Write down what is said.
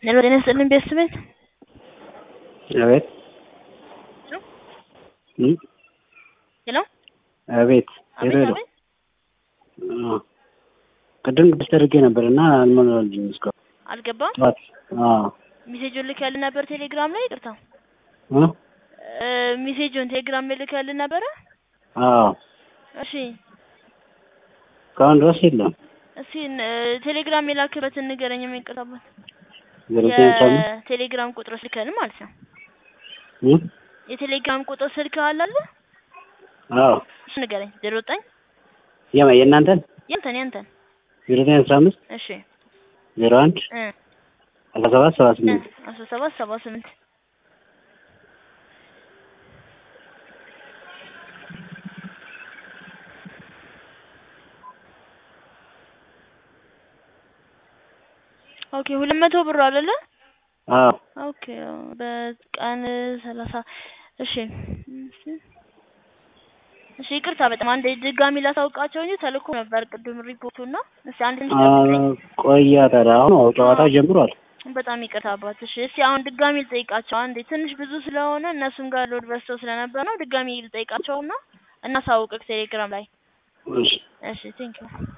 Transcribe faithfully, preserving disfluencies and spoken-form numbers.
ሄሎ ጤና ይስጥልኝ ቤተሰቤት አቤት እ ሄሎ አቤት ሄሎ ሄሎ አዎ ቅድም ተደርጌ ነበርና አልሞላልኝም እስካሁን አልገባም አዎ ሜሴጁን ልከህልን ነበር ቴሌግራም ላይ ይቅርታ እ ሜሴጁን ቴሌግራም ላይ ልከህልን ነበር አዎ እሺ እስካሁን ድረስ የለም እሺ ቴሌግራም የላክበትን ንገረኝ የሚቀርብበት የቴሌግራም ቁጥር ስልክህን ማለት ነው እ የቴሌግራም ቁጥር ስልክ አለ አይደል አዎ እሺ ንገረኝ ዜሮ ዘጠኝ የማ የእናንተን ያንተን ያንተን ዜሮ ዘጠኝ አስራ አምስት እሺ ዜሮ አንድ እ አስራ ሰባት ሰባ ስምንት አስራ ሰባት ሰባ ስምንት ኦኬ ሁለት መቶ ብር አይደለ አዎ ኦኬ በቀን ሰላሳ እሺ እሺ ይቅርታ በጣም አንዴ ድጋሚ ላሳውቃቸው እንጂ ተልኮ ነበር ቅድም ሪፖርቱና እሺ አንድ ትንሽ ጠብቀኝ ቆያ ታዲያ አሁን ጨዋታው ጀምሯል በጣም ይቅርታ አባት እሺ እስኪ አሁን ድጋሚ ልጠይቃቸው አንዴ ትንሽ ብዙ ስለሆነ እነሱም ጋር ሎድ በዝቶ ስለነበር ነው ድጋሚ ልጠይቃቸውና እናሳውቅክ ቴሌግራም ላይ እሺ እሺ ቴንኪው